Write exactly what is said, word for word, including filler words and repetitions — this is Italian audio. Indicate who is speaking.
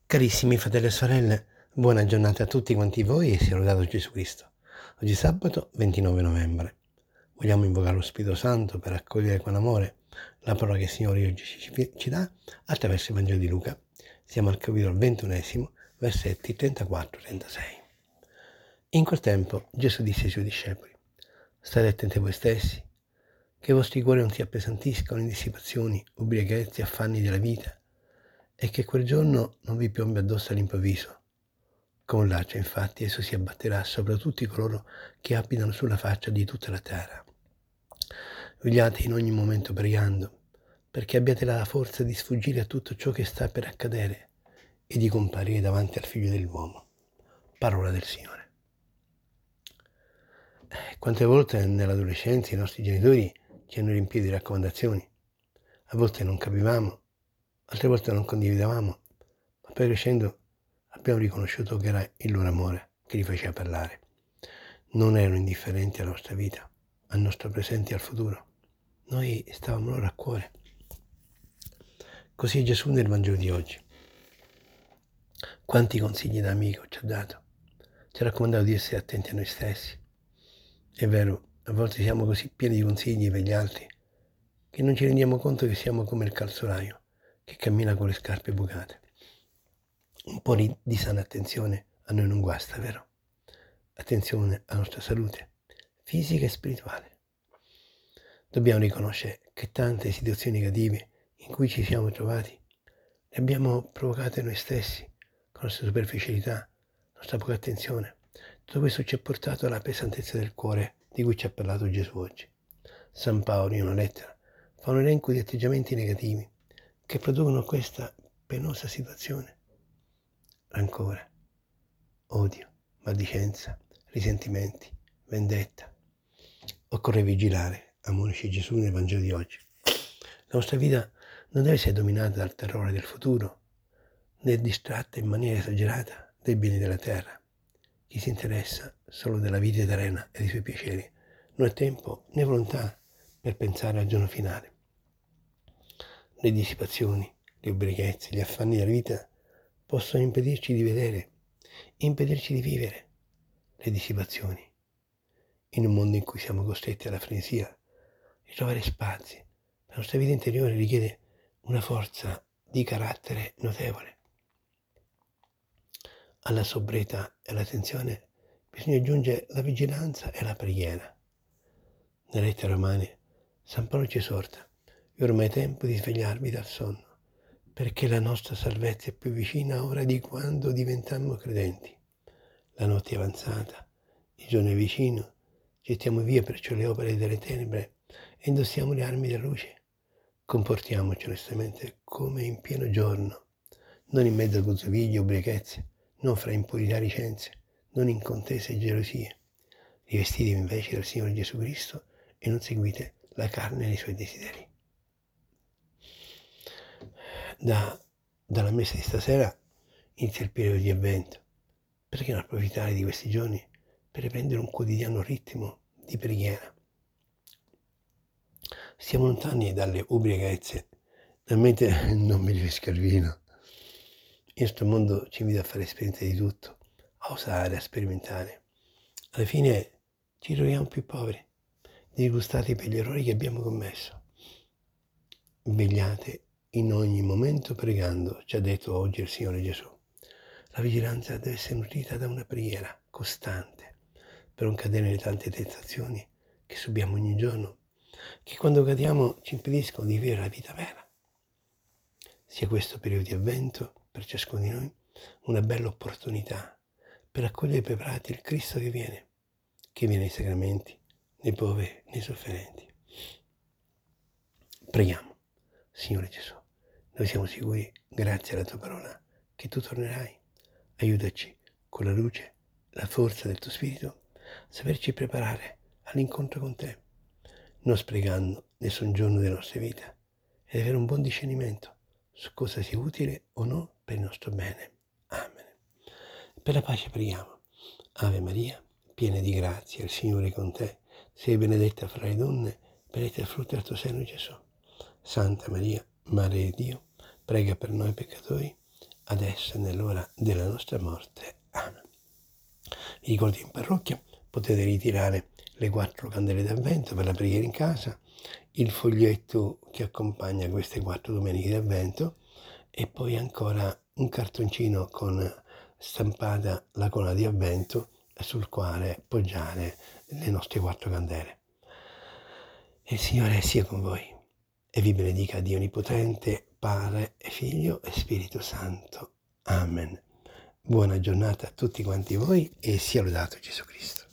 Speaker 1: Carissimi fratelli e sorelle, buona giornata a tutti quanti voi e sia lodato Gesù Cristo. Oggi è sabato ventinove novembre. Vogliamo invocare lo Spirito Santo per accogliere con amore la parola che il Signore oggi ci, ci dà attraverso il Vangelo di Luca. Siamo al capitolo ventunesimo, versetti trentaquattro trentasei. In quel tempo Gesù disse ai suoi discepoli: state attenti a voi stessi, che i vostri cuori non si appesantiscano in dissipazioni, ubriachezze, affanni della vita, e che quel giorno non vi piombi addosso all'improvviso. Come un laccio, infatti, esso si abbatterà sopra tutti coloro che abitano sulla faccia di tutta la terra. Vegliate in ogni momento pregando, perché abbiate la forza di sfuggire a tutto ciò che sta per accadere e di comparire davanti al Figlio dell'uomo. Parola del Signore. Quante volte nell'adolescenza i nostri genitori ci hanno riempito di raccomandazioni. A volte non capivamo, altre volte non condividevamo, ma poi crescendo abbiamo riconosciuto che era il loro amore che li faceva parlare. Non erano indifferenti alla nostra vita, al nostro presente e al futuro. Noi stavamo loro a cuore. Così Gesù nel Vangelo di oggi. Quanti consigli da amico ci ha dato. Ci ha raccomandato di essere attenti a noi stessi. È vero, a volte siamo così pieni di consigli per gli altri che non ci rendiamo conto che siamo come il calzolaio che cammina con le scarpe bucate. Un po' di sana attenzione a noi non guasta, vero? Attenzione alla nostra salute fisica e spirituale. Dobbiamo riconoscere che tante situazioni negative in cui ci siamo trovati le abbiamo provocate noi stessi con la nostra superficialità, la nostra poca attenzione. Tutto questo ci ha portato alla pesantezza del cuore di cui ci ha parlato Gesù oggi. San Paolo in una lettera fa un elenco di atteggiamenti negativi che producono questa penosa situazione. Rancore, odio, maldicenza, risentimenti, vendetta. Occorre vigilare, ammonici Gesù nel Vangelo di oggi. La nostra vita non deve essere dominata dal terrore del futuro, né distratta in maniera esagerata dai beni della terra. Chi si interessa solo della vita terrena e dei suoi piaceri non ha tempo né volontà per pensare al giorno finale. Le dissipazioni, le ubriachezze, gli affanni della vita possono impedirci di vedere, impedirci di vivere le dissipazioni. In un mondo in cui siamo costretti alla frenesia, ritrovare spazi, la nostra vita interiore richiede una forza di carattere notevole. Alla sobrietà e all'attenzione bisogna aggiungere la vigilanza e la preghiera. Nelle lettere romane, San Paolo ci esorta: è ormai tempo di svegliarvi dal sonno, perché la nostra salvezza è più vicina ora di quando diventammo credenti. La notte è avanzata, il giorno è vicino, gettiamo via perciò le opere delle tenebre e indossiamo le armi della luce. Comportiamoci onestamente come in pieno giorno, non in mezzo a gozzoviglie e ubriachezze, non fra impurità e licenze, non in contese e gelosie. Rivestitevi invece del Signore Gesù Cristo e non seguite la carne nei suoi desideri. Da, dalla messa di stasera inizia il periodo di Avvento. Perché non approfittare di questi giorni per riprendere un quotidiano ritmo di preghiera? Siamo lontani dalle ubriachezze, realmente non mi rifisca il vino. Il nostro mondo ci invita a fare esperienze di tutto, a osare, a sperimentare. Alla fine ci troviamo più poveri, disgustati per gli errori che abbiamo commesso. Vegliate in ogni momento pregando, ci ha detto oggi il Signore Gesù. La vigilanza deve essere nutrita da una preghiera costante per non cadere nelle tante tentazioni che subiamo ogni giorno, che quando cadiamo ci impediscono di vivere la vita vera. Sia questo periodo di avvento per ciascuno di noi una bella opportunità per accogliere preparati il Cristo che viene, che viene ai sacramenti, nei poveri, nei sofferenti. Preghiamo. Signore Gesù, noi siamo sicuri, grazie alla tua parola, che tu tornerai. Aiutaci con la luce, la forza del tuo Spirito, a saperci preparare all'incontro con te, non sprecando nessun giorno della nostra vita ed avere un buon discernimento su cosa sia utile o no per il nostro bene. Amen. Per la pace preghiamo. Ave Maria, piena di grazia, il Signore è con te. Sei benedetta fra le donne, benedetto il frutto del tuo seno, Gesù. Santa Maria, Madre di Dio, prega per noi peccatori, adesso e nell'ora della nostra morte. Amen. Vi ricordo in parrocchia potete ritirare le quattro candele d'avvento per la preghiera in casa, il foglietto che accompagna queste quattro domeniche d'avvento e poi ancora un cartoncino con stampata la corona di avvento sul quale appoggiare le nostre quattro candele. Il Signore sia con voi e vi benedica Dio Onnipotente, Padre e Figlio e Spirito Santo. Amen. Buona giornata a tutti quanti voi e sia lodato Gesù Cristo.